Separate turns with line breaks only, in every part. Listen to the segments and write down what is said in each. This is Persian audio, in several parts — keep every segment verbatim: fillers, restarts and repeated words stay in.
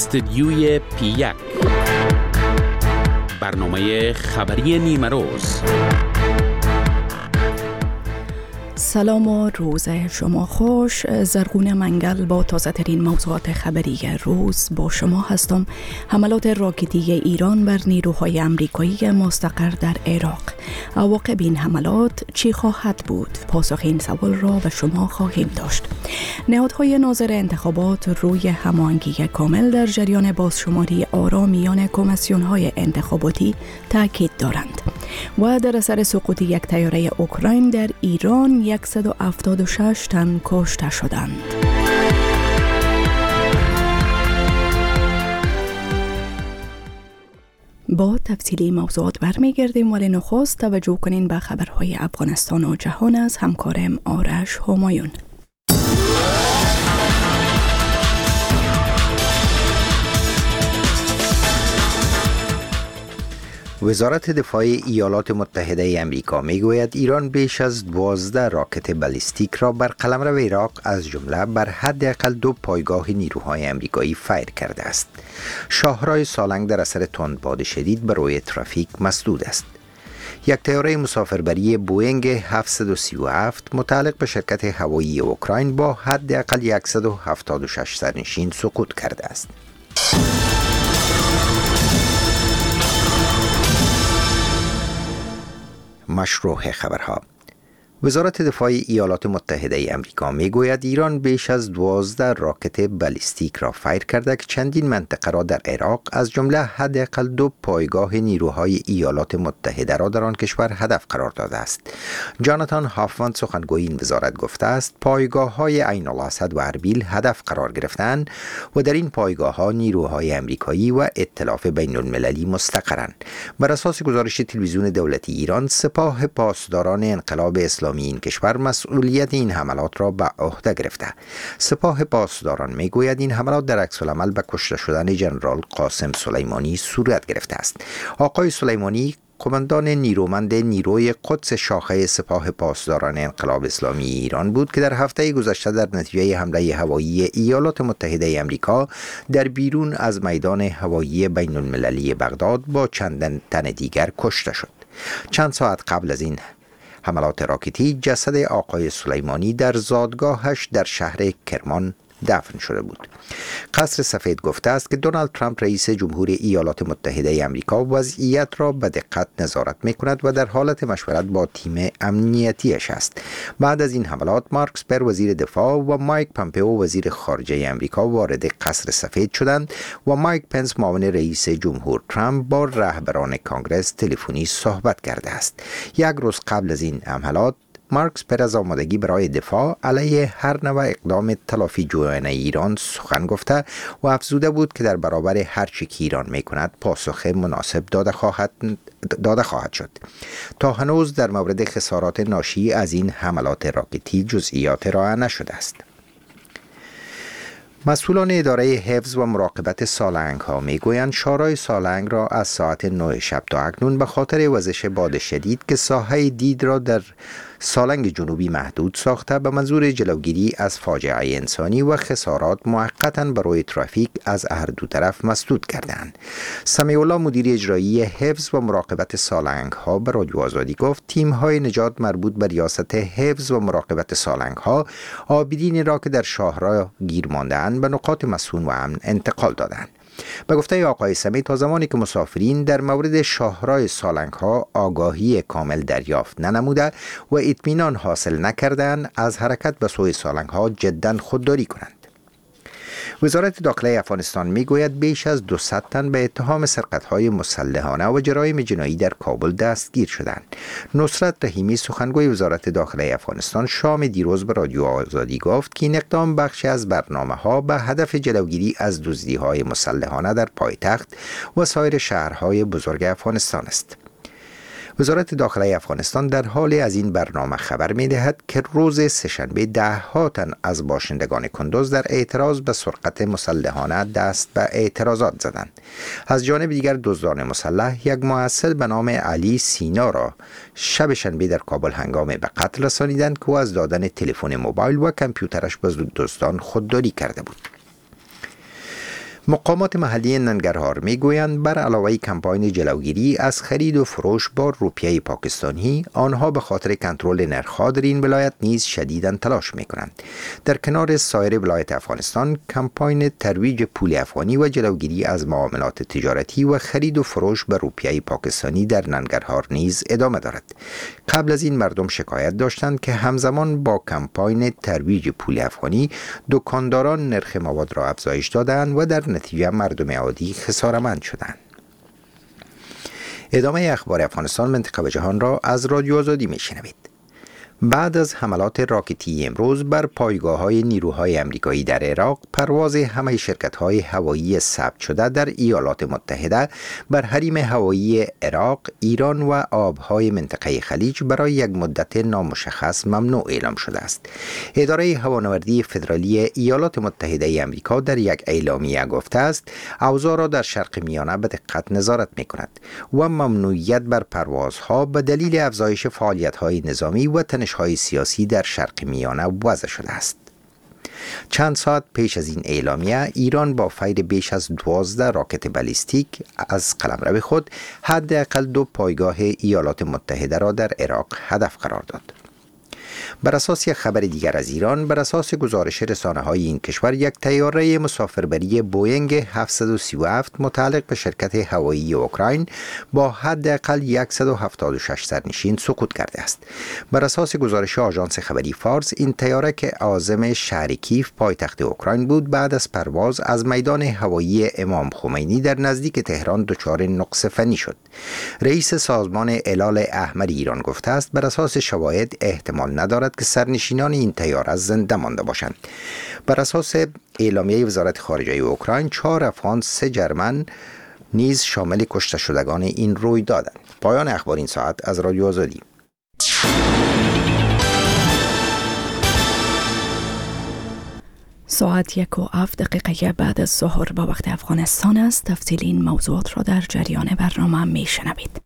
استدیوی پی یک، برنامه خبری نیمه روز.
سلام و روز شما خوش. زرغون منگل با تازه ترین موضوعات خبری روز با شما هستم. حملات راکتی ایران بر نیروهای امریکایی مستقر در عراق. عواقب این حملات چی خواهد بود؟ پاسخ این سوال را به شما خواهیم داشت. نهادهای ناظر انتخابات روی هماهنگی کامل در جریان بازشماری آرا میان کمیسیون‌های انتخاباتی تاکید دارند. و در اثر سقوط یک طیاره اوکراین در ایران صد و هفتاد و شش تن کشته شدند. با تفصیلی موضوعات برمیگردیم، ولی نخست توجه کنین به خبرهای افغانستان و جهان از همکارم آرش همایون.
وزارت دفاع ایالات متحده امریکا میگوید ایران بیش از دوازده راکت بالیستیک را بر قلمرو عراق از جمله بر حداقل دو پایگاه نیروهای امریکایی فایر کرده است. شاهراه سالنگ در اثر تندباد شدید بر روی ترافیک مسدود است. یک طیاره مسافربری بوئینگ هفتصد و سی و هفت متعلق به شرکت هوایی اوکراین با حداقل صد و هفتاد و شش سرنشین سقوط کرده است. مشروع خبرها. وزارت دفاع ایالات متحده امریکا میگوید ایران بیش از دوازده راکت بالیستیک را فایر کرده که چندین منطقه را در عراق از جمله حداقل دو پایگاه نیروهای ایالات متحده را در آن کشور هدف قرار داده است. جاناتان هافمان سخنگوی این وزارت گفته است پایگاه‌های عین الاسد و اربیل هدف قرار گرفتند و در این پایگاه‌ها نیروهای امریکایی و ائتلاف بین المللی مستقرند. بر اساس گزارش تلویزیون دولتی ایران، سپاه پاسداران انقلاب اسلامی این کشور مسئولیت این حملات را به عهده گرفته. سپاه پاسداران میگوید این حملات در عکس العمل به کشته شدن ژنرال قاسم سلیمانی صورت گرفته است. آقای سلیمانی قماندان نیرومند نیروی قدس شاخه سپاه پاسداران انقلاب اسلامی ایران بود که در هفته گذشته در نتیجه حمله هوایی ایالات متحده امریکا در بیرون از میدان هوایی بین المللی بغداد با چند تن دیگر کشته شد. چند ساعت قبل از این حملات راکتی جسد آقای سلیمانی در زادگاهش در شهر کرمان دفن شده بود. قصر سفید گفته است که دونالد ترامپ رئیس جمهور ایالات متحده امریکا وضعیت را به دقت نظارت می‌کند و در حالت مشورت با تیم امنیتیش است. بعد از این حملات مارک اسپر وزیر دفاع و مایک پامپئو وزیر خارجه امریکا وارد قصر سفید شدند و مایک پنس معاون رئیس جمهور ترامپ با رهبران کانگرس تلفنی صحبت کرده است. یک روز قبل از این حملات مارکس پر از آمادگی برای دفاع علیه هر نوع اقدام تلافی جویانه ایران سخن گفته و افزوده بود که در برابر هر چی که ایران میکند پاسخ مناسب داده خواهد داده خواهد شد. تا هنوز در مورد خسارات ناشی از این حملات راکتی جزئیات ارائه نشده است. مسئولان اداره حفظ و مراقبت سالنگ ها می گویند شاهراه سالنگ را از ساعت نه شب تا اکنون به خاطر وزش باد شدید که ساحه دید را در سالنگ جنوبی محدود ساخته به منظور جلوگیری از فاجعه انسانی و خسارات موقتا برای ترافیک از هر دو طرف مسدود کردند. سمیع الله مدیر اجرایی حفظ و مراقبت سالنگ ها به رادیو آزادی گفت تیم های نجات مربوط به ریاست حفظ و مراقبت سالنگ ها عابرین را که در شاهراه گیر مانده‌اند به نقاط مسکون و امن انتقال دادند. به گفته آقای سمی تا زمانی که مسافرین در مورد شاهراه سالنگ ها آگاهی کامل دریافت ننموده و اطمینان حاصل نکردند از حرکت به سوی سالنگ ها جدا خودداری کنند. وزارت داخله افغانستان میگوید بیش از دویست تن به اتهام سرقت‌های مسلحانه و جرایم جنایی در کابل دستگیر شدند. نصرت رحیمی سخنگوی وزارت داخله افغانستان شام دیروز به رادیو آزادی گفت که این اقدام بخشی از برنامه‌ها به هدف جلوگیری از دزدی‌های مسلحانه در پایتخت و سایر شهرهای بزرگ افغانستان است. وزارت داخله افغانستان در حال از این برنامه خبر می دهد که روز سه‌شنبه ده ها تن از باشندگان کندوز در اعتراض به سرقت مسلحانه دست به اعتراضات زدند. از جانب دیگر دزدان مسلح یک محصل به نام علی سینا را شب شنبه در کابل هنگام به قتل رسانیدند که او از دادن تلفن موبایل و کامپیوترش به دزدان خودداری کرده بود. مقامات محلی ننگرهار میگویند بر علاوه کمپاین جلوگیری از خرید و فروش با روپیه پاکستانی، آنها به خاطر کنترل نرخ‌ها در این ولایت نیز شدیداً تلاش میکنند. در کنار سایر ولایت افغانستان، کمپاین ترویج پول افغانی و جلوگیری از معاملات تجارتی و خرید و فروش به روپیه پاکستانی در ننگرهار نیز ادامه دارد. قبل از این مردم شکایت داشتند که همزمان با کمپاین ترویج پول افغانی، دکانداران نرخ مواد را افزایش دادند و در نتیجه مردم عادی خساره‌مند شدند. ادامه اخبار افغانستان منطقه و جهان را از رادیو آزادی میشنوید. بعد از حملات راکتی امروز بر پایگاه‌های نیروهای آمریکایی در عراق، پرواز همه شرکت‌های هوایی ثبت شده در ایالات متحده بر حریم هوایی عراق، ایران و آبهای منطقه خلیج برای یک مدت نامشخص ممنوع اعلام شده است. اداره هوانوردی فدرالی ایالات متحده آمریکا در یک اعلامیه گفته است اوضاع را در شرق میانه به دقت نظارت می‌کند و ممنوعیت بر پروازها به دلیل افزایش فعالیت‌های نظامی و های سیاسی در شرق میانه وضع شده است. چند ساعت پیش از این اعلامیه، ایران با فیر بیش از دوازده راکت بالیستیک از قلمرو خود حداقل دو پایگاه ایالات متحده را در عراق هدف قرار داد. بر اساس یک خبر دیگر از ایران، بر اساس گزارش رسانه‌های این کشور، یک طیاره مسافربری بوئینگ هفتصد و سی و هفت متعلق به شرکت هوایی اوکراین با حداقل صد و هفتاد و شش سرنشین سقوط کرده است. بر اساس گزارش آژانس خبری فارس، این طیاره که عازم شهر کیف پایتخت اوکراین بود، بعد از پرواز از میدان هوایی امام خمینی در نزدیک تهران دچار نقص فنی شد. رئیس سازمان هلال احمر ایران گفته است بر اساس شواهد احتمال ندارد که سرنشینان این طیاره زنده مانده باشند. بر اساس اعلامیه وزارت خارجه اوکراین، چهار افغان، سه جرمن نیز شامل کشته شدگان این روی دادند. پایان اخبار این ساعت از رادیو آزادی.
ساعت یک و هفت دقیقه بعد از ظهر با وقت افغانستان است. تفصیل این موضوعات را در جریان برنامه می شنوید.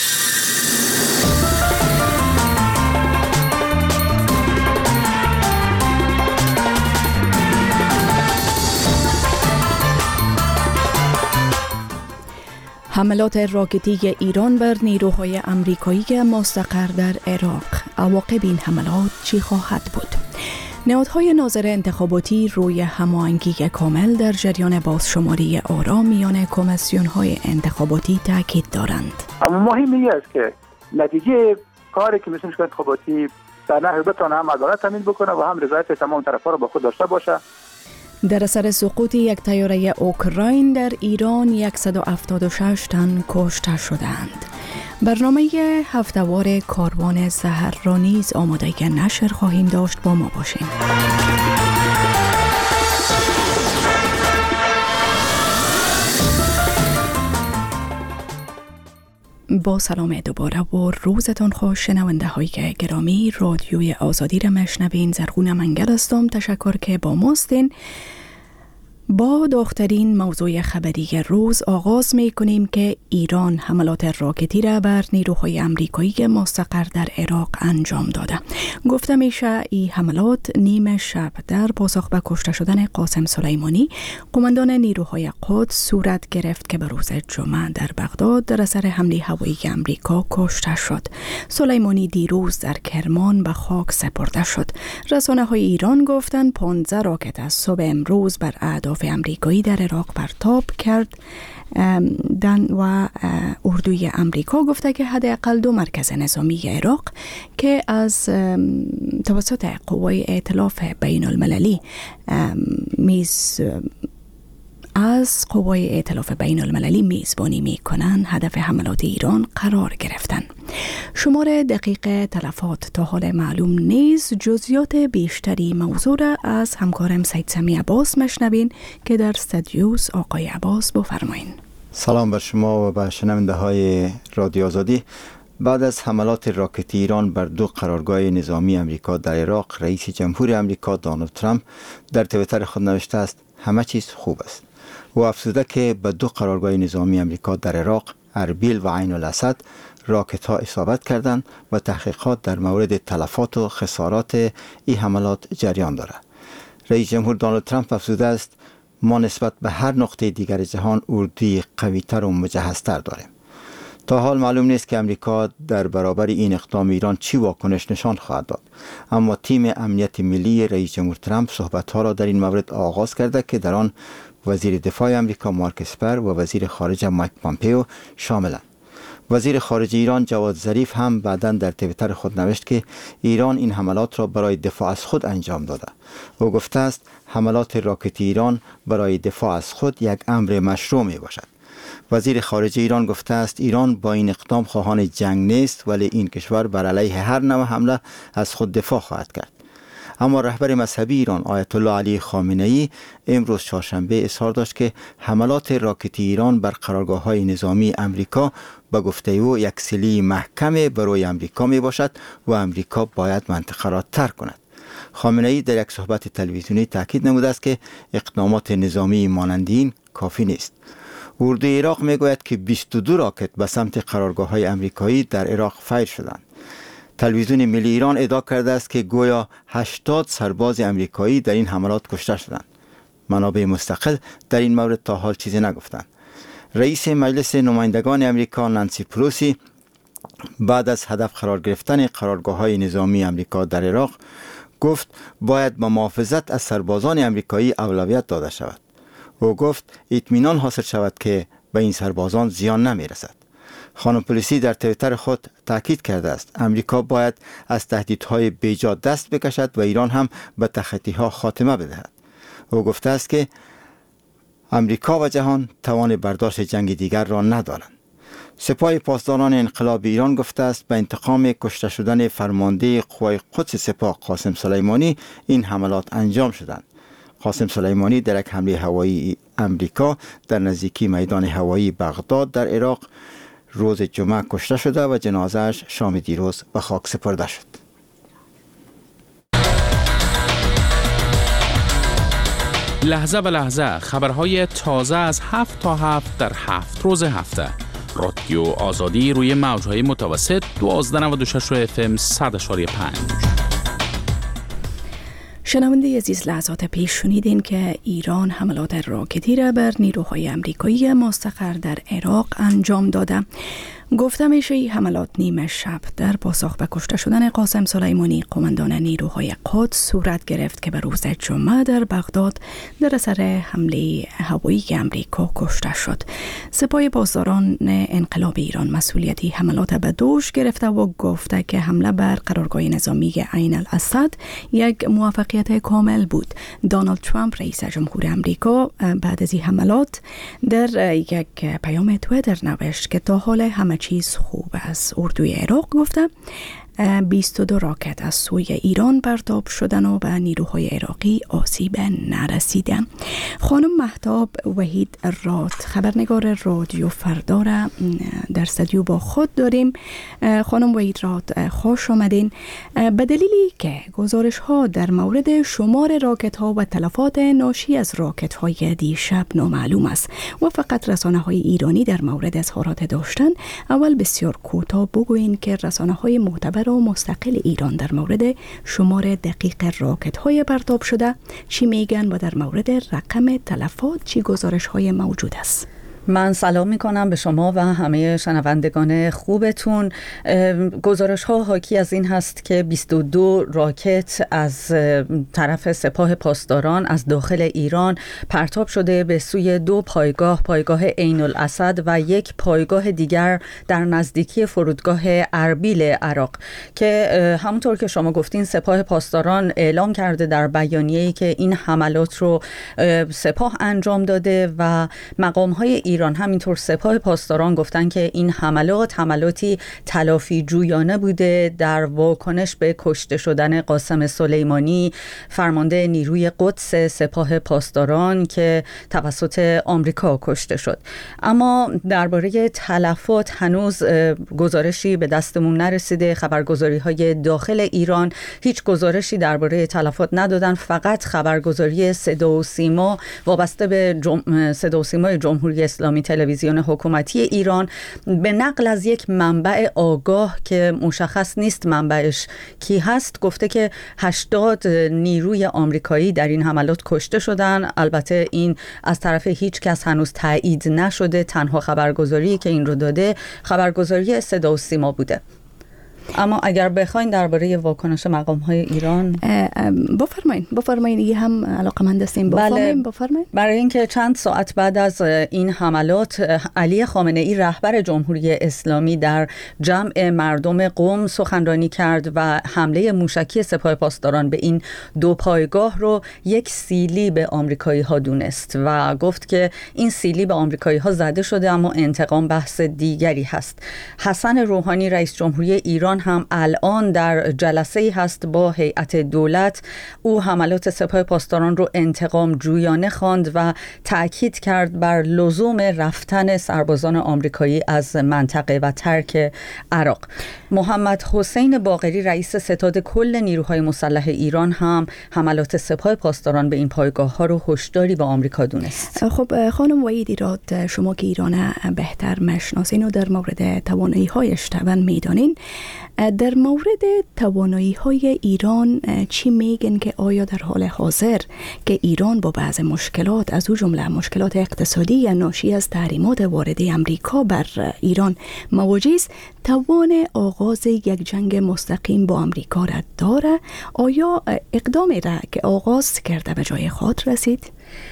حملات راکتی ایران بر نیروهای آمریکایی مستقر در عراق. عواقب این حملات چی خواهد بود؟ نهادهای ناظر انتخاباتی روی هماهنگی کامل در جریان بازشماری آرا میان کمیسیون‌های انتخاباتی تاکید دارند.
اما مهم این است که نتیجه کاری که کمیسیون انتخاباتی در نحوی بتونه هم عدالت تامین بکنه و هم رضایت تمام طرف‌ها را با خود داشته باشه.
در اثر سقوط یک طیاره اوکراین در ایران صد و هفتاد و شش تن کشته شدند. برنامه هفته‌وار کاروان سحر را نیز آماده نشر خواهیم داشت. با ما باشین. با سلام دوباره و روزتان خوش شنونده های گرامی. رادیوی آزادی را مشنوین. زرغون منگل هستم. تشکر که با ماستین. با داغ‌ترین موضوع خبری روز آغاز می کنیم که ایران حملات راکتی را بر نیروهای آمریکایی مستقر در عراق انجام داده. گفته میشه این حملات نیم شب در پاسخ به کشته شدن قاسم سلیمانی، قماندان نیروهای قدس، صورت گرفت که به روز جمعه در بغداد در اثر حمله هوایی آمریکا کشته شد. سلیمانی دیروز در کرمان به خاک سپرده شد. رسانه های ایران گفتند پانزده راکت از صبح امروز بر اهداف امریکایی در عراق پرتاب کرد دن و اردوی امریکا گفته که حداقل دو مرکز نظامی عراق که از توسط قوای ائتلاف بین المللی میز از قوای ائتلاف بین المللی میزبانی می کنند هدف حملات ایران قرار گرفتند. شمار دقیق تلفات تا حال معلوم نیست. جزئیات بیشتری موضوع را از همکارم سید سمی عباس مشنوین که در استودیوس. آقای عباس بفرمایین.
سلام بر شما و به شنونده های رادیو آزادی. بعد از حملات راکتی ایران بر دو قرارگاه نظامی امریکا در عراق، رئیس جمهور امریکا دونالد ترامپ در توییتر خود نوشته است همه چیز خوب است. و افزوده که به دو قرارگاه نظامی امریکا در عراق، اربیل و عین الاسد، راکت ها اصابت کردند و تحقیقات در مورد تلفات و خسارات این حملات جریان دارد. رئیس جمهور دونالد ترامپ افزوده است ما نسبت به هر نقطه دیگر جهان اردوی قوی‌تر و مجهزتر داریم. تا حال معلوم نیست که امریکا در برابر این اقدام ایران چی واکنش نشان خواهد داد، اما تیم امنیت ملی رئیس جمهور ترامپ صحبت‌ها را در این مورد آغاز کرده که در آن وزیر دفاع امریکا مارک اسپر و وزیر خارجه مایک پامپئو شاملند. وزیر خارجه ایران جواد ظریف هم بعداً در توییتر خود نوشت که ایران این حملات را برای دفاع از خود انجام داده. او گفته است حملات راکتی ایران برای دفاع از خود یک امر مشروع می باشد. وزیر خارجه ایران گفته است ایران با این اقدام خواهان جنگ نیست، ولی این کشور بر علیه هر نوع حمله از خود دفاع خواهد کرد. اما رهبر مذهبی ایران آیت الله علی خامنه‌ای امروز چهارشنبه اظهار داشت که حملات راکتی ایران بر قرارگاه‌های نظامی امریکا به گفته او یک سلاح محکم برای امریکا می باشد و امریکا باید منطقه را ترک کند. خامنه‌ای در یک صحبت تلویزیونی تاکید نموده است که اقدامات نظامی مانند این کافی نیست. اردوی عراق میگوید که بیست و دو راکت به سمت قرارگاه‌های امریکایی در عراق فایر شدند. تلویزیون ملی ایران ادعا کرده است که گویا هشتاد سرباز امریکایی در این حملات کشته شدند. منابع مستقل در این مورد تا حال چیزی نگفتند. رئیس مجلس نمایندگان امریکا نانسی پلوسی بعد از هدف قرار گرفتن قرارگاه‌های نظامی امریکا در عراق گفت باید به محافظت از سربازان امریکایی اولویت داده شود. او گفت اطمینان حاصل شود که به این سربازان زیان نمی رسد. خانم پلوسی در توییتر خود تاکید کرده است امریکا باید از تهدیدهای بیجا دست بکشد و ایران هم به تخطی‌ها خاتمه بدهد. او گفته است که امریکا و جهان توان برداشت جنگ دیگر را ندارند. سپاه پاسداران انقلاب ایران گفته است به انتقام کشته شدن فرمانده قوای قدس سپاه قاسم سلیمانی این حملات انجام شدند. قاسم سلیمانی در یک حمله هوایی امریکا در نزدیکی میدان هوایی بغداد در عراق روز جمعه کشته شده و جنازه‌اش شام دیروز به خاک سپرده شد.
لحظه به لحظه خبرهای تازه از هفت تا هفت در هفت روز هفته. رادیو آزادی روی موج‌های متوسط دوازده نود و شش اف ام صد و پنج.
شنونده عزیز، لحظات پیش شنیدین که ایران حملات راکتی را بر نیروهای امریکایی مستقر در عراق انجام داده. گفته میشه این حملات نیمه شب در پاسخ به کشته شدن قاسم سلیمانی قماندان نیروهای قدس صورت گرفت که به روز جمعه در بغداد در اثر حمله هوایی امریکا کشته شد. سپاه پاسداران انقلاب ایران مسئولیتی حملات به دوش گرفته و گفته که حمله بر قرارگاه نظامی عین الاسد یک موفقیت کامل بود. دونالد ترامپ رئیس جمهور امریکا بعد از این حملات در یک پیام توییتر نوشت که تا حال همه چیز خوب است. اردوی عراق گفته بیست و دو راکت از سوی ایران پرتاب شدن و به نیروهای عراقی آسیب نرسیده. خانم مهتاب وحید راد خبرنگار رادیو فردا را در استودیو با خود داریم. خانم وحید راد خوش آمدین. به دلیلی که گزارش ها در مورد شمار راکت ها و تلفات ناشی از راکت های دیشب نامعلوم است و فقط رسانه های ایرانی در مورد اظهارات داشتن، اول بسیار کوتاه بگوین که رسانه های معتبر و مستقل ایران در مورد شمار دقیق راکت های پرتاب شده چی میگن و در مورد رقم تلفات چی گزارش های موجود است؟
من سلام میکنم به شما و همه شنوندگان خوبتون. گزارش ها حاکی از این هست که بیست و دو راکت از طرف سپاه پاسداران از داخل ایران پرتاب شده به سوی دو پایگاه، پایگاه عین الاسد و یک پایگاه دیگر در نزدیکی فرودگاه اربیل عراق که همونطور که شما گفتین سپاه پاسداران اعلام کرده در بیانیه‌ای که این حملات رو سپاه انجام داده و مقام های ایران همینطور سپاه پاسداران گفتن که این حملات حملاتی تلافی جویانه بوده در واکنش به کشته شدن قاسم سلیمانی فرمانده نیروی قدس سپاه پاسداران که توسط آمریکا کشته شد. اما درباره تلفات هنوز گزارشی به دستمون نرسیده. خبرگزاری های داخل ایران هیچ گزارشی درباره تلفات ندادن، فقط خبرگزاری صدا و سیما وابسته به جم... صدا و سیمای جمهوری اسلامی اسلامی تلویزیون حکومتی ایران به نقل از یک منبع آگاه که مشخص نیست منبعش کی هست گفته که هشتاد نیروی آمریکایی در این حملات کشته شدن. البته این از طرف هیچ کس هنوز تایید نشده. تنها خبرگزاری که این رو داده خبرگزاری صدا و سیما بوده. اما اگر بخواین درباره واکنش مقام‌های ایران
بفرمایید بفرمایید یه هم علاقه‌مند هستیم بفرمایید بفرمایید.
برای اینکه چند ساعت بعد از این حملات علی خامنه‌ای رهبر جمهوری اسلامی در جمع مردم قم سخنرانی کرد و حمله موشکی سپاه پاسداران به این دو پایگاه رو یک سیلی به آمریکایی‌ها دونست و گفت که این سیلی به آمریکایی‌ها زده شده اما انتقام بحث دیگری هست. حسن روحانی رئیس جمهوری ایران هم الان در جلسه‌ای هست با هیئت دولت. او حملات سپاه پاسداران رو انتقام جویانه خواند و تأکید کرد بر لزوم رفتن سربازان آمریکایی از منطقه و ترک عراق. محمد حسین باقری رئیس ستاد کل نیروهای مسلح ایران هم حملات سپاه پاسداران به این پایگاه‌ها رو هشداری به آمریکا دونست.
خب خانم وحید ایراد، شما که ایران بهتر مشناسین و در مورد توانایی‌هایش طبعا میدانین، در مورد توانایی‌های ایران چی میگن که آیا در حال حاضر که ایران با بعض مشکلات از او جمله مشکلات اقتصادی یا ناشی از تحریمات وارده امریکا بر ایران مواجه است، توان آغاز یک جنگ مستقیم با امریکا را داره؟ آیا اقدامی را که آغاز کرده به جای خود رسید؟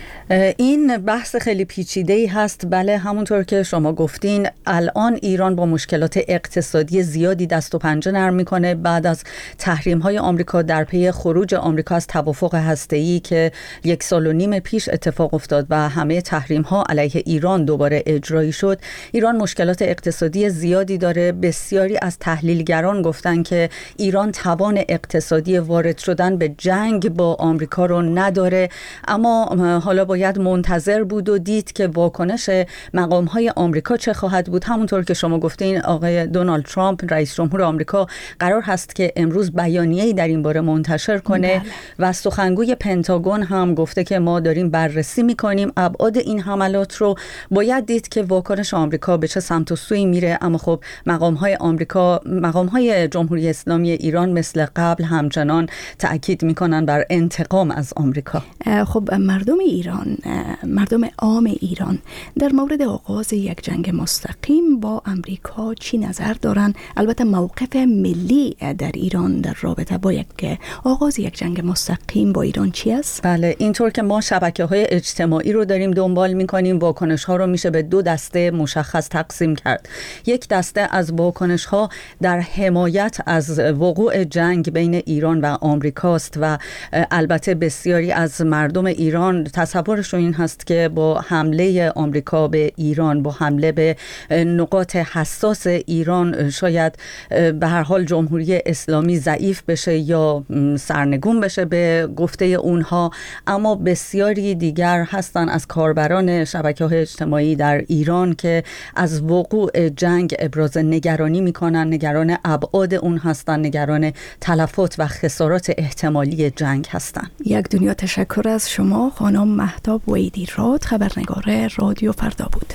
این بحث خیلی پیچیده‌ای هست. بله، همونطور که شما گفتین الان ایران با مشکلات اقتصادی زیادی دست و پنجه نرم میکنه بعد از تحریم‌های آمریکا در پی خروج آمریکا از توافق هسته‌ای که یک سال و نیم پیش اتفاق افتاد و همه تحریم‌ها علیه ایران دوباره اجرایی شد. ایران مشکلات اقتصادی زیادی داره. بسیاری از تحلیلگران گفتن که ایران توان اقتصادی وارد شدن به جنگ با آمریکا رو نداره، اما حالا با باید منتظر بود و دید که واکنش مقام‌های آمریکا چه خواهد بود. همونطور که شما گفتین آقای دونالد ترامپ رئیس جمهور آمریکا قرار هست که امروز بیانیه‌ای در این باره منتشر کنه. بله. و سخنگوی پنتاگون هم گفته که ما داریم بررسی می‌کنیم ابعاد این حملات رو. باید دید که واکنش آمریکا به چه سمت و سوی میره، اما خب مقام‌های آمریکا مقام‌های جمهوری اسلامی ایران مثل قبل همچنان تأکید می‌کنن بر انتقام از آمریکا.
خب مردم ایران مردم عام ایران در مورد آغاز یک جنگ مستقیم با امریکا چی نظر دارن؟ البته موقف ملی در ایران در رابطه با یک آغاز یک جنگ مستقیم با ایران چی است؟
بله، اینطور که ما شبکه‌های اجتماعی رو داریم دنبال می‌کنیم، واکنش‌ها رو میشه به دو دسته مشخص تقسیم کرد. یک دسته از واکنش‌ها در حمایت از وقوع جنگ بین ایران و آمریکاست و البته بسیاری از مردم ایران تصورشون این هست که با حمله آمریکا به ایران، با حمله به نقاط حساس ایران شاید به هر حال جمهوری اسلامی ضعیف بشه یا سرنگون بشه به گفته اونها. اما بسیاری دیگر هستن از کاربران شبکه‌های اجتماعی در ایران که از وقوع جنگ ابراز نگرانی میکنن، نگران ابعاد اون هستن، نگران تلفات و خسارات احتمالی جنگ هستن.
یک دنیا تشکر از شما خانم مهتاب وحید ایراد، خبرنگار رادیو فردا بود.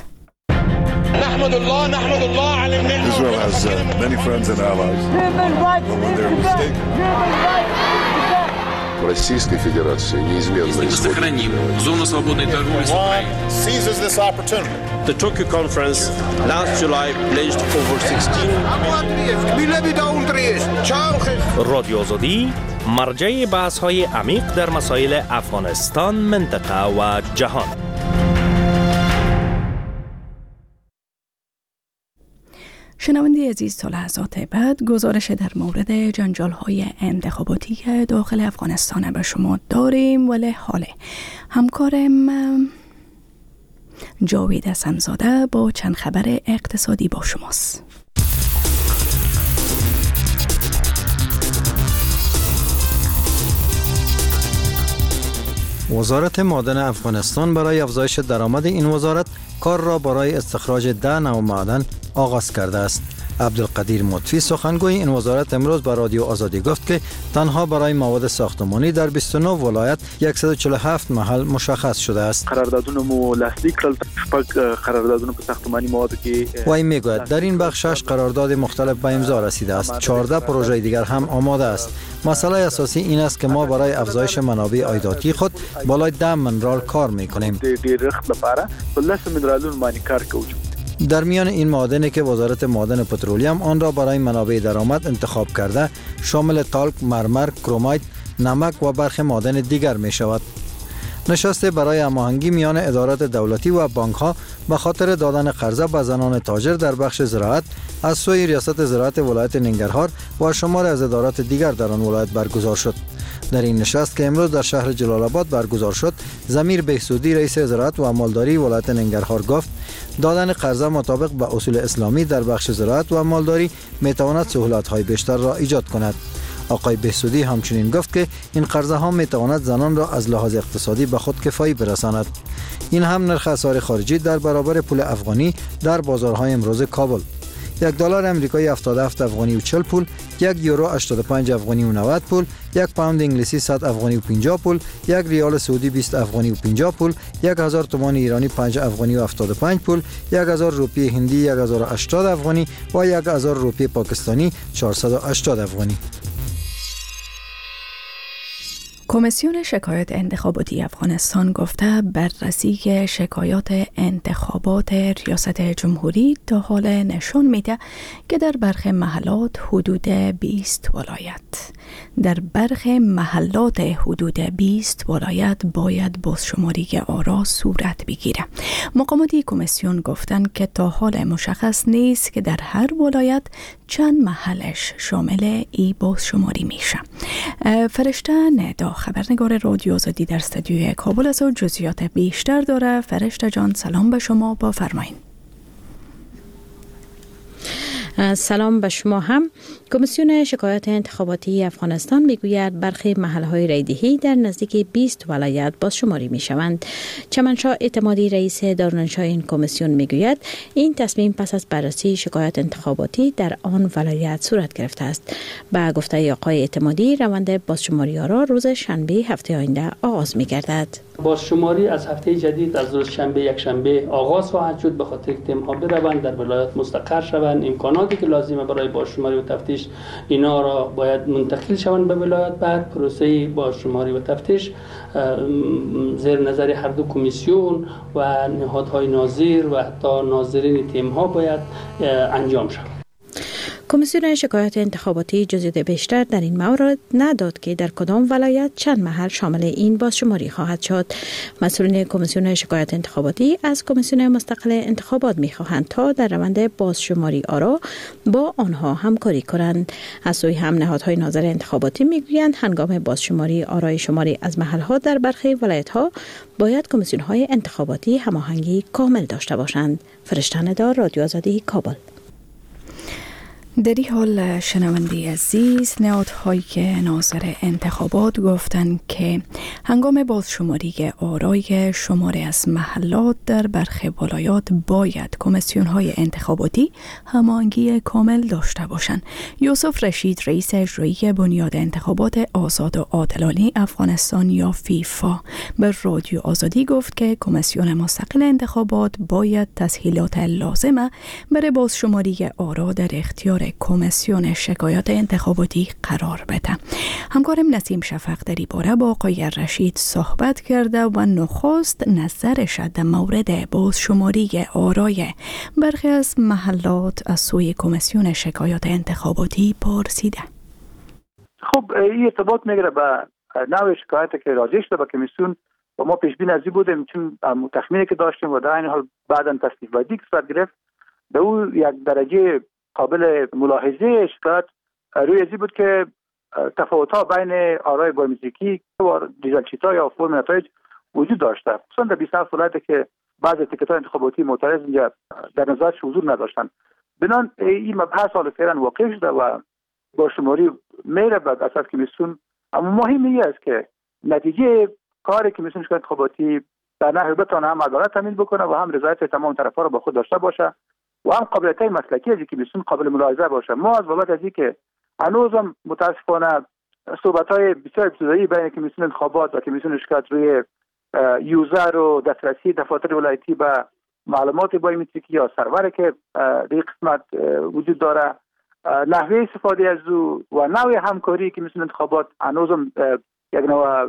نحمد الله نحمد الله على النعمة. Israel has uh, many friends and allies. But when they're mistaken. Российской Федерации неизменно
сохраним зону свободной торговли с Украиной.
Seizes this opportunity.
The Tokyo conference last July pledged over sixteen.
رادیو آزادی مرجع بحث‌های عمیق در مسائل افغانستان، منطقه و جهان.
شنونده عزیز، تا لحظات بعد گزارش در مورد جنجال‌های انتخاباتی که داخل افغانستان به شما داریم، ولی حاله همکارم جاوید حسن‌زاده با چند خبر اقتصادی با شماست.
وزارت معدن افغانستان برای افزایش درآمد این وزارت کار را برای استخراج ده نوع معدن آغاز کرده است. عبدالقدیر مطفی سخنگوی این وزارت امروز به رادیو آزادی گفت که تنها برای مواد ساختمانی در بیست و نه ولایت صد و چهل و هفت محل مشخص شده است.
قراردادونه مو لاسلیک کړل، شپږ قراردادونه په ساختمانی موادو کې.
وی میگوید در این بخش شش قرارداد مختلف به امضا رسیده است. چهارده پروژه دیگر هم آماده است. مسئله اساسی این است که ما برای افزایش منابع عایداتی خود بالای ده منرال کار میکنیم. در میان این معادنی که وزارت معادن پترولیم آن را برای منابع درآمد انتخاب کرده شامل تالک، مرمر، کرومایت، نمک و برخی معادن دیگر می شود. نشست برای هماهنگی میان ادارات دولتی و بانک ها به خاطر دادن قرضه به زنان تاجر در بخش زراعت از سوی ریاست زراعت ولایت ننگرهار و شمار از ادارات دیگر در آن ولایت برگزار شد. در این نشست که امروز در شهر جلال آباد برگزار شد، ضمیر بهسودی رئیس زراعت و مالداری ولایت ننگرهار گفت دادن قرضه مطابق به اصول اسلامی در بخش زراعت و مالداری می تواند سهولت‌های بیشتر را ایجاد کند. آقای بهسودی همچنین گفت که این قرضه ها می تواند زنان را از لحاظ اقتصادی به خودکفایی برساند. این هم نرخ اسعار خارجی در برابر پول افغانی در بازارهای امروز کابل. یک دلار امریکایی هفتاد و هفت افغانی و چهل پول، یک یورو هشتاد و پنج افغانی و نود پول، یک پوند انگلیسی صد افغانی و پنجاه پول، یک ریال سعودی بیست افغانی و پنجاه پول، یک هزار تومان ایرانی پنج افغانی و هفتاد و پنج پول، یک هزار روپیه هندی یک هزار و هشتاد افغانی و یک هزار روپیه پاکستانی چهارصد و هشتاد افغانی.
کمیسیون شکایات انتخاباتی افغانستان گفته بررسی شکایات انتخابات ریاست جمهوری تا حال نشان میده که در برخی محلات حدود بیست ولایت در برخی محلات حدود بیست ولایت باید بازشماری آرا صورت بگیره. مقامات کمیسیون گفتند که تا حال مشخص نیست که در هر ولایت چند محلش شامل ای بازشماری میشه. فرشته ندا خبرنگار رادیو آزادی در استودیوی کابل است و جزئیات بیشتر داره. فرشته جان سلام به شما، با فرمایید.
سلام به شما هم. کمیسیون شکایات انتخاباتی افغانستان میگوید برخی محل‌های رایدهی در نزدیک بیست ولایت بازشماری میشوند. چمنشاه اعتمادی رئیس دارالانشای این کمیسیون میگوید این تصمیم پس از بررسی شکایات انتخاباتی در آن ولایت صورت گرفته است. به گفته آقای اعتمادی روند بازشماری را روز شنبه هفته آینده آغاز می‌گردد.
بازشماری از هفته جدید از روز شنبه یک شنبه آغاز خواهد شد، به خاطر که تیم‌ها بروند در ولایت مستقر شوند، امکاناتی که لازمه برای بازشماری و تفتیش اینا را باید منتقل شوند به ولایت. بعد پروسه بازشماری و تفتیش زیر نظر هر دو کمیسیون و نهادهای ناظر و حتی ناظرین تیم‌ها باید انجام شود.
کمیسیون شکایات انتخاباتی جزئیات بیشتر در این مورد نداد که در کدام ولایت چند محل شامل این بازشماری خواهد شد. مسئولین کمیسیون شکایات انتخاباتی از کمیسیون مستقل انتخابات می‌خواهند تا در روند بازشماری آرا با آنها همکاری کنند. از سوی هم نهادهای ناظر انتخاباتی میگویند هنگام بازشماری آرای شماری از محل‌ها در برخی ولایت‌ها باید کمیسیون‌های انتخاباتی هماهنگی کامل داشته باشند. فرشته ندا، رادیو آزادی، کابل.
در این حال شنونده عزیز، نهادهای ناظر انتخابات گفتند که هنگام بازشماری آرای شماری از محلات در برخی ولایات باید کمیسیون‌های انتخاباتی هماهنگی کامل داشته باشند. یوسف رشید رئیس اجرایی بنیاد انتخابات آزاد و عادلانه افغانستان یا فیفا به رادیو آزادی گفت که کمیسیون مستقل انتخابات باید تسهیلات لازمه برای بازشماری آرا در اختیار کمیسیون شکایات انتخاباتی قرار بده. همکارم نسیم شفق در این باره با آقای رشید صحبت کرده و نخست نظرش در مورد بازشماری آرای برخی از محلات از سوی کمیسیون شکایات انتخاباتی پرسیده.
خب این ارتباط میگیره به نوع شکایتی که راجع شده به کمیسیون و ما پیش بین ازی بودیم، چون تخمینی که داشتیم و در این حال بعداً تصدیق بعدی که صورت گرفت به او یک درجه قابل ملاحظه شکایت روی ازی بود که تفاوت‌ها بین آرای بایومتریکی و دیزل شیت‌ها یا فرم نتایج وجود داشته، خصوصا در بیست و هفت ولایتی که بعضی تیکت‌های انتخاباتی معترض اینجا در نظارت حضور نداشتند. بنان این مبحث حال فعلا واقع شده و با شماری میره به اساس کمیسیون. اما مهم این است که نتیجه کاری که کمیسیون انتخاباتی در نحوی بتونه هم عدالت تامین بکنه و هم رضایت تمام طرف‌ها را با خود داشته باشه و هم قابلیت‌های مسلکی از که بسیار قابل ملاحظه باشه. ما از بابت از اینکه هنوزم متاسفانه صحبت‌های بسیار ابتدایی بین کمیسیون انتخابات و کمیسیون شکایت روی یوزر و دسترسی دفاتر ولایتی به معلومات بایومتریکی یا سرور که در قسمت وجود داره، نحوه استفاده از او و نوع همکاری که مثل انتخابات هنوزم یک نوع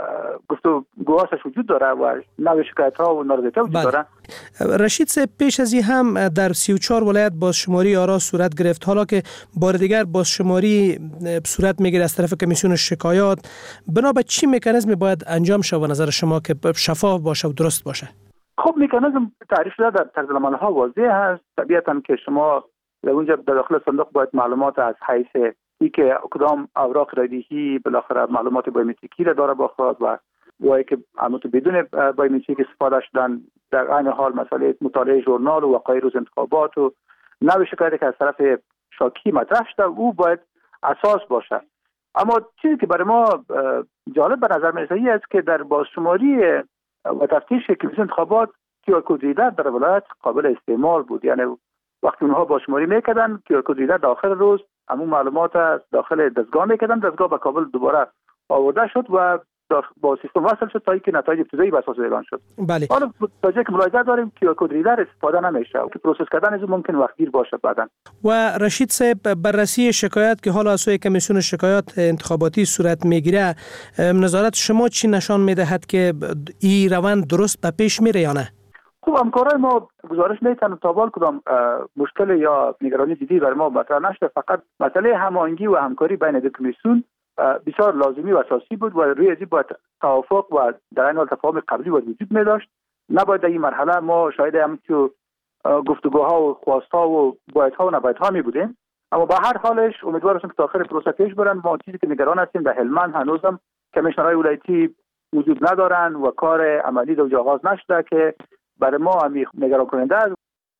گفتگوهاش وجود داره و نوع شکایت ها و نارضایتی وجود داره.
رشید صاحب، پیش از این هم در سی و چهار ولایت بازشماری آرا صورت گرفت، حالا که بار دیگر بازشماری صورت میگیره از طرف کمیسیون شکایات، بنا به چی مکانیزمی باید انجام شود نظر شما که شفاف باشه و درست باشه؟
خب مکانیزم تعریف شده در طرز العمل ها واضح هست. طبیعتاً که شما در اونجا در داخل صندوق باید معلومات از حیث ای که کدام اوراق رایدهی بالاخره معلومات بایومتریکی را داره باخود و وای که البته بدون بایومتریک استفاده شدن، در عین حال مسئله مطالعه ژورنال و وقایع روز انتخابات و نوع شکایتی که از طرف شاکی مطرح شده او باید اساس باشه. اما چیزی که برای ما جالب به نظر میرسه است که در بازشماری و تفتیش کمیسیون انتخابات کیو کد ریدر در ولایت قابل استعمال بود. یعنی وقتی اونها بازشماری میکردن کیو کد ریدر داخل روز همون معلومات داخل دستگاه میکردن، دستگاه به کابل دوباره آورده شد و با سیستم وصل شد تا اینکه نتایج ابتدایی به اساس اعلان شد.
بله.
حالا تا جایی که ملاحظه داریم کیو کد ریدر استفاده نمیشه که پروسس کردن از ممکن وقتگیر باشه بعداً.
و رشید صاحب، بررسی شکایت که حالا از سوی کمیسیون شکایات انتخاباتی صورت میگیره، نظارت شما چی نشان میدهد که این روند درست به پیش میره یا نه؟
خب همکارای ما گزارش میتن تا بال کدام مشکل یا نگرانی جدی برای ما مطرح نشده، فقط مسئله هماهنگی و همکاری بین دو کمیسیون بسیار لازمی و اساسی بود و روی ازی باید توافق و در این حال تفاهم قبلی وجود می داشت. نباید در این مرحله ما شاهد همچو گفتگوها و خواستها و بایدها و نبایدها می بودیم. اما به هر حالش امیدوار هستم که تا آخر پروسه پیش برن. ما چیزی که نگران هستیم در هلمند هنوزم کمیشنرهای ولایتی وجود ندارن و کار عملی در آغاز نشده که برای ما هم نگران کننده است.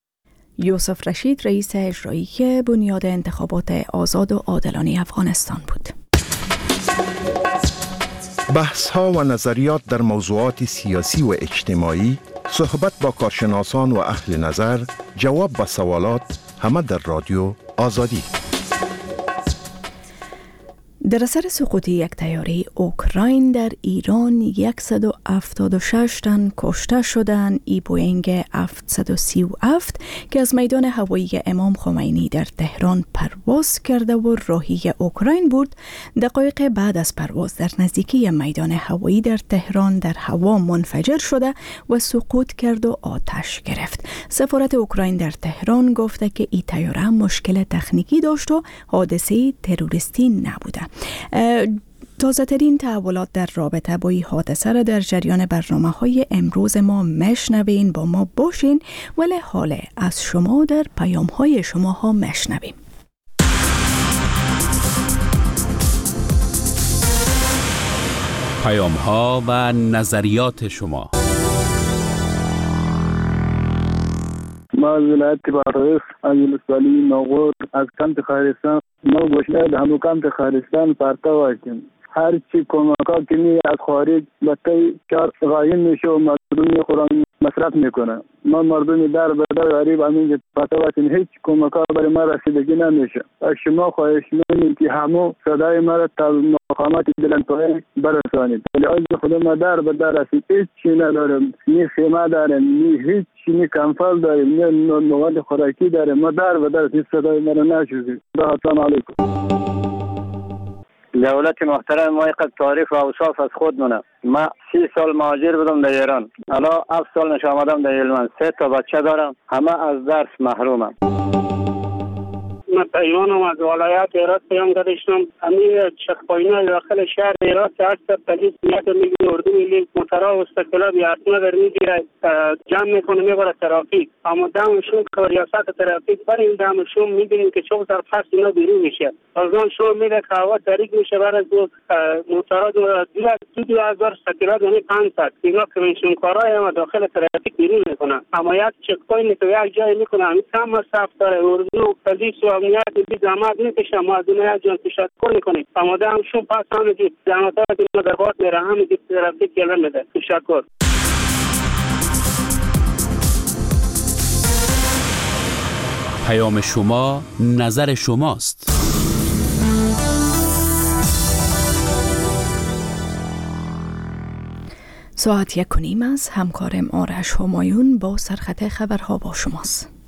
یوسف رشید، رئیس اجرایی بنیاد انتخابات آزاد و عادلانه افغانستان بود.
بحث ها و نظریات در موضوعات سیاسی و اجتماعی، صحبت با کارشناسان و اهل نظر، جواب به سوالات، همه در رادیو آزادی.
در اثر سقوط یک طیاره اوکراین در ایران صد و هفتاد و شش تن کشته شدند. ای بوئینگ هفتصد و سی و هفت که از میدان هوایی امام خمینی در تهران پرواز کرده و راهی اوکراین بود، دقایق بعد از پرواز در نزدیکی میدان هوایی در تهران در هوا منفجر شده و سقوط کرد و آتش گرفت. سفارت اوکراین در تهران گفته که این طیاره مشکل تکنیکی داشت و حادثه تروریستی نبوده. تازه ترین تحولات در رابطه با این حادثه را در جریان برنامه های امروز ما مشنوین. با ما باشین، ولی حالا از شما در پیام های شما ها مشنویم.
پیام ها و نظریات شما.
ما از ولایت بارغ، از ولسوالی نوغور، از کمت خارستان، ما گوشنه ده همو کمت خارستان پارتا هستیم. هر چی کمکا کنی از خارج بطای چار غایم میشه و مردمی قرآن مصرف میکنه. ما مردمی در بدر غریب همین پارتا هستیم، هیچ کمکا برای ما رسیدگی نمیشه. از شما خواهش میکنیم که همو صدای ما را تا مقامات بلندپایه برسانید. ولی از خود ما در بدر هستیم، هیچ چی ندارم، نی خیمه دارم، نی هیچ چی کمفال داریم، نه مواد خوراکی داریم. ما در و در این صدای ما را نشوزید. السلام علیکم.
دولت محترم ما یک تاریخ و اوصاف از خود مونه. ما سی سال مهاجر بودم در ایران، حالا هفت سال نش آمدم در هلمند، سه تا بچه دارم، همه از درس محرومم.
من پیمانم از ولایت هرات پیام داشتم. همین چک‌پوینت داخل شهر هرات اکثر پلیس میاد میگه اردو میگه موتورا و استقلال بیارتونه در میگیره جمع میکنه میبره ترافیک. اما دمشون که ریاست ترافیک بریم دمشون میبینیم که چوب در پس اینا بیرون میشه. از اون شو میده که هوا تاریک میشه برای دو موتورا دو دو دو هزار سکیلات یعنی پانصد اینا کمیشن کارای ما داخل ترافیک بیرون میکنن. اما یک چک‌پوینت که یک جای میکنه همین کم مسافت داره اردو پلیس و امنیت بی زحمت نمیکشم. ما دنیا جان تشکر میکنیم. آماده همشون پس همه زحمت ها که در باید میره همه دی ترافیک کلن میده. تشکر.
پیام شما نظر شماست.
ساعت یک و نیم از همکارم آرش همایون با سرخط خبرها با شماست.